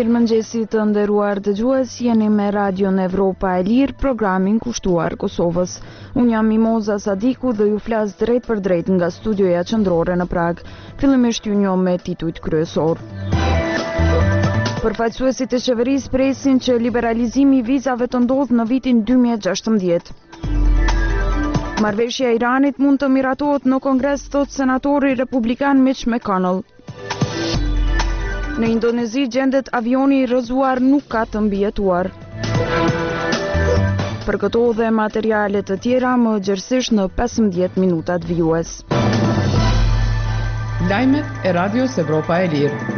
Mirëmëngjesi të nderuar dëgjues, jeni me Radion Evropa e Lirë, programin kushtuar Kosovës. Unë jam Mimoza Sadiku dhe ju flas drejt për drejt nga studioja qendrore në Prag. Fillimisht ju njoh me titujt kryesor. Përfaqësuesit e qeverisë presin që liberalizimi i vizave të ndodhë në vitin 2016. Marrëveshja e Iranit mund të miratohet në Kongres, thot senatori republikan Mitch McConnell. Në Indonezi gjendet avioni i rrëzuar nuk ka të mbijetuar. Për këto dhe materiale të tjera më gjerësisht në 15 minutat vijues. Lajmet e Radios Evropa e Lirë.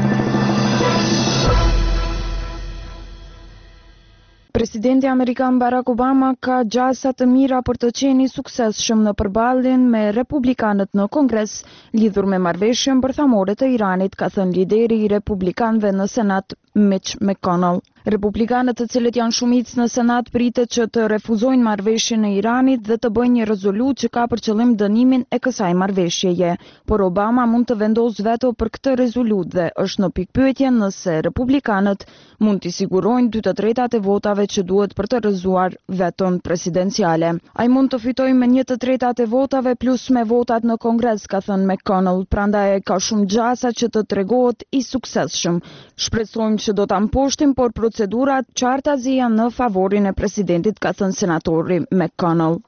Presidenti Amerikan Barack Obama ka gjasa të mira për të qenë i suksesshëm në përballjen me republikanët në Kongres lidhur me marrëveshjen bërthamore të Iranit, ka thënë lideri i republikanëve në Senat Mitch McConnell. Republikanët, të cilët janë shumicë në Senat, pritet që të refuzojnë marrëveshjen e Iranit dhe të bëjnë një rezolutë që ka për qëllim dënimin e kësaj marrëveshjeje. Por Obama mund të vendosë veto për këtë rezolutë dhe është në pikpyetje nëse republikanët mund t'i sigurojnë 2/3 e votave që duhet për të rrëzuar veton presidenciale. Ai mund të fitojë me 1/3 e votave plus me votat në Kongres, ka thënë McConnell, prandaj ka shumë gjasa që të tregohet i suksesshëm. Shpresojmë që do ta mposhtim, por procedurat qartazi janë në favorin e presidentit, ka thënë senatori McConnell.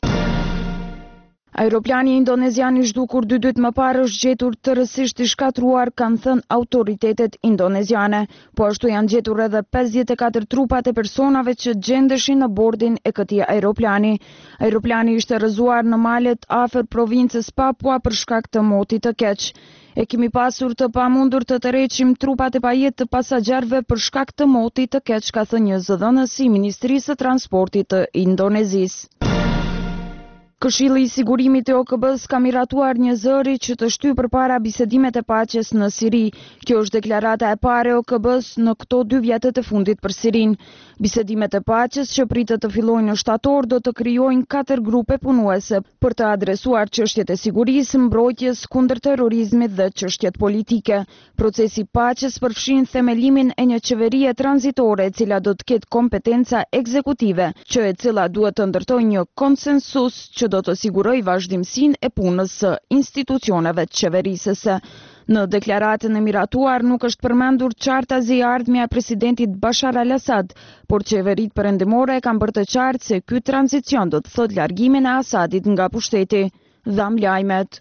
Aeroplani indonezian i zhdukur 2 ditë më parë është gjetur tërësisht i shkatruar, kanë thënë autoritetet indoneziane. Po ashtu janë gjetur edhe 54 trupat e personave që gjendeshin në bordin e këtij aeroplani. Aeroplani ishte rrëzuar në malet afër provincës Papua për shkak të motit të keq. E kemi pasur të pamundur të tërheqim trupat e pajet të pasagjerëve për shkak të motit të keq, ka thënë një zëdhënës i Ministrisë së Transportit të Indonezisë. Këshilli i Sigurimit të OKB-s ka miratuar një zëri që të shtyjë përpara bisedimet e paqes në Siri. Kjo është deklarata e parë e OKB-s në këto 2 vjetët e fundit për Sirinë. Bisedimet e paqes që pritet të fillojnë në shtator do të krijojnë 4 grupe punuese për të adresuar çështjet e sigurisë, mbrojtjes kundër terrorizmit dhe çështjet politike. Procesi i paqes përfshin themelimin e një qeverie tranzitore e cila do të ketë kompetenca ekzekutive, që e cila duhet të ndërtojë një konsensus që do të siguroj vazhdimsinë e punës së institucioneve qeverisëse. Në deklaratën e miratuar nuk është përmendur qartazi i ardhmja e presidentit Bashar al-Assad, por qeveritë perëndimore kanë bërë të qartë se ky tranzicion do të thotë largimin e Asadit nga pushteti. Dham lajmet.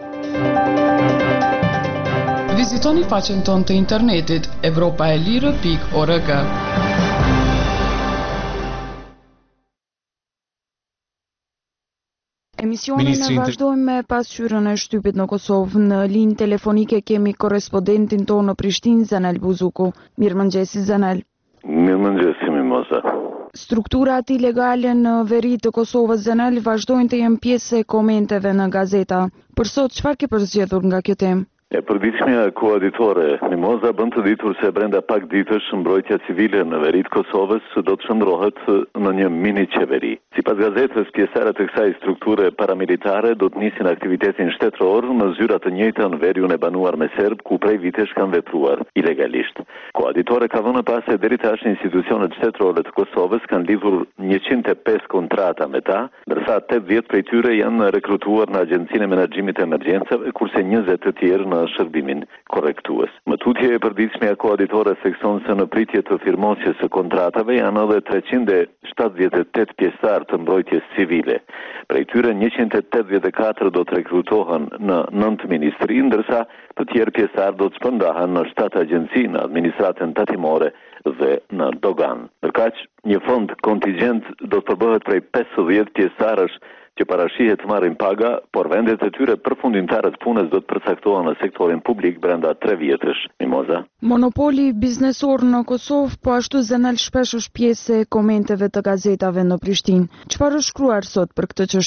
Vizitoni faqen tonë të internetit evropaelire.org. Emisionin e vazhdojmë me pasqyrën e shtypit në Kosovë. Në linjë telefonike kemi korrespondentin tonë në Prishtinë, Zanel Buzuku. Mirëmëngjesi, Zanel. Mirëmëngjesi, Mimoza. Strukturat ilegale në veri të Kosovës, Zanel, vazhdojnë të jenë pjesë e komenteve në gazeta. Për sot, çfarë ke përzgjedhur nga kjo temë? Përditshmja koaditore Mimoza bën të ditur se brenda pak ditësh mbrojtja civile në veri të Kosovës do të shndrohet në një mini qeveri. Sipas gazetës, pjesëtarët e kësaj strukture paramilitare do të nisin aktivitetin shtetëror në zyra të njëjta në veriun e banuar me serb, ku prej vitesh kanë vepruar ilegalisht. Koaditore ka vënë pas se deri tash institucionet shtetërore të Kosovës kanë lidhur 105 kontrata me ta, ndërsa 80 prej tyre janë rekrutuar në Agjencinë e Menaxhimit të Emergjencave, kurse 20 të tjerë në shërbimin korrektues. Më tutje e përditshmja koaditore thekson se në pritje të firmosjes së kontratave janë edhe 378 pjesëtar të mbrojtjes civile. Prej tyre 184 do të rekrutohen në 9 ministri, ndërsa të tjerë pjesëtar do të shpërndahen në 7 agjenci, në administratën tatimore dhe në dogan. Ndërkaq, një fond kontingjent do të përbëhet prej 50 pjesëtarësh që parashihet të marrin paga, por vendet e tyre përfundimtare të punës do të përcaktohen në sektorin publik brenda 3 vjetësh. Mimoza. Monopoli biznesor në Kosovë, po ashtu Zanel, shpesh është pjesë e komenteve të gazetave në Prishtinë. Çfarë është shkruar sot për këtë çështje?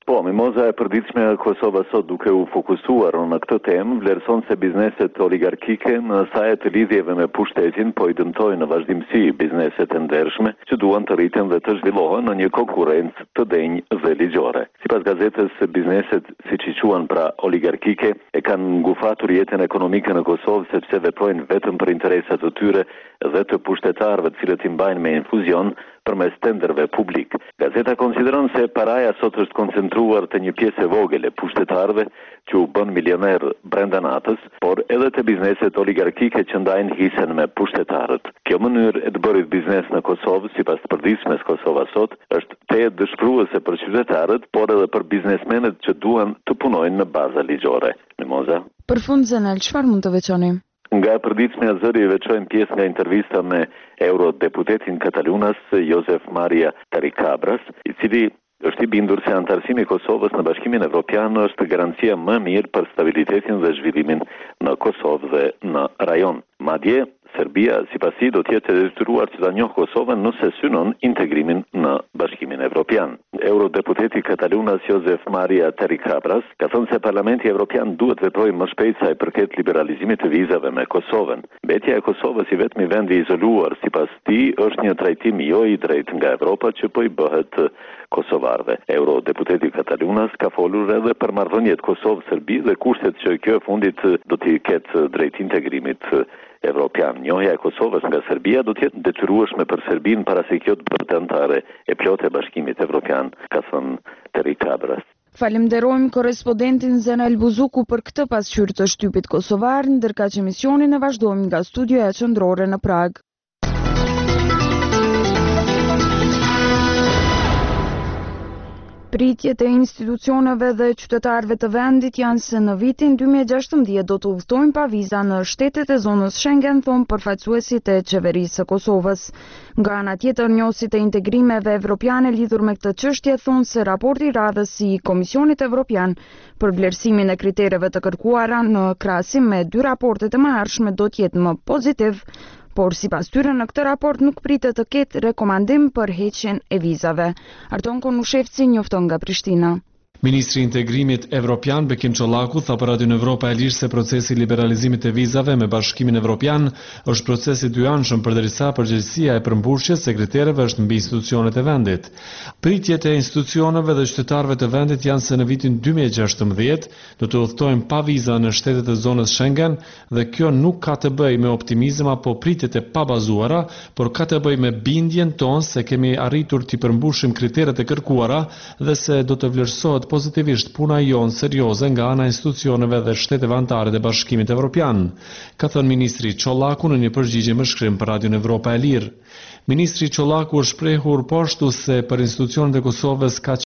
Po, mimoza e përditshme e Kosovës sot duke u fokusuar në këtë temë, vlerëson se bizneset oligarkike në saj të lidhjeve me pushtetin po i dëmtojnë në vazhdimsi bizneset e ndershme që duan të rriten dhe të zhvillohen në një konkurrencë të denjë dhe ligjore. Sipas gazetës, bizneset siç i quhen pra oligarkike e kanë ngufatur jetën ekonomike në Kosovë sepse veprojnë vetëm për interesat të tyre dhe të pushtetarëve të cilët i mbajnë me infuzion përmes tenderëve publik. Gazeta konsideron se paraja sot është koncentruar të një pjesë e vogël e pushtetarëve që u bën milioner brenda natës, por edhe të bizneset oligarkike që ndajnë hisen me pushtetarët. Kjo mënyrë e të bërit biznes në Kosovë, sipas të përditshmes Kosova sot, është te dëshpëruese për qytetarët, por edhe për biznesmenët që duan të punojnë në baza ligjore. Mimoza. Për fund, Zenel, çfarë mund të veçoni? Nga përditshmja zëri veçojmë pjesë nga intervista me eurodeputetin Katalunas Josef Maria Tarikabras, i cili është i bindur se antarësimi i Kosovës në Bashkimin Evropian është garancia më mirë për stabilitetin dhe zhvillimin në Kosovë dhe në rajon. Madje, Serbia, sipas tij, do të jetë e detyruar që ta njohë Kosovën nëse synon integrimin në Bashkimin Evropian. Eurodeputeti Katalunas Josef Maria Tarikabras ka thënë se Parlamenti Evropian duhet veprojë më shpejt sa i përket liberalizimit të vizave me Kosovën. Mbetja e Kosovës si vetmi vend i izoluar, sipas tij, është një trajtim jo i drejtë nga Evropa që po i bëhet kosovarëve. Eurodeputeti Katalunas ka folur edhe për marrëdhëniet Kosovë-Serbi dhe kushtet që kjo e fundit do t'i ketë drejt integrimit evropian. Njohja e Kosovës nga Serbia do të jetë detyrueshme për Serbinë para se kjo të bëhet anëtare e plotë e Bashkimit Evropian, ka thënë Tarikabras. Falenderojmë korrespondentin Zenel Buzuku për këtë pasqyrë të shtypit kosovar, ndërkaq emisionin e vazhdojmë nga studioja qendrore në Prag. Pritjet e institucioneve dhe qytetarëve të vendit janë se në vitin 2016 do të udhtojnë pa viza në shtetet e zonës Schengen, thonë përfaqësuesit e qeverisë së Kosovës. Nga ana tjetër, njësit e integrimeve evropiane lidhur me këtë çështje thonë se raporti radhës i Komisionit Evropian për vlerësimin e kritereve të kërkuara në krahasim me dy raportet e mëhershme do të jetë më pozitiv, por sipas tyre në këtë raport nuk pritet të ketë rekomandim për heqjen e vizave. Arton Konushevci njofton nga Prishtina. Ministri i Integrimit Evropian Bekim Çollaku tha për Radio Evropa e Lirë se procesi i liberalizimit të vizave me Bashkimin Evropian është proces i dyanshëm përderisa përgjegjësia e përmbushjes së kritereve është mbi institucionet e vendit. Pritjet e institucioneve dhe qytetarëve të vendit janë se në vitin 2016 do të udhtojnë pa viza në shtetet e zonës Schengen dhe kjo nuk ka të bëjë me optimizëm apo pritjet e pabazuara, por ka të bëjë me bindjen tonë se kemi arritur të përmbushim kriteret e kërkuara dhe se do të vlerësohet pozitivisht puna jonë serioze nga ana institucioneve dhe shteteve anëtare të Bashkimit Evropian, ka thënë ministri Çollaku në një përgjigje me shkrim për Radio Evropa e Lirë. Ministri Çollaku është shprehur po ashtu se për institucionet e Kosovës ka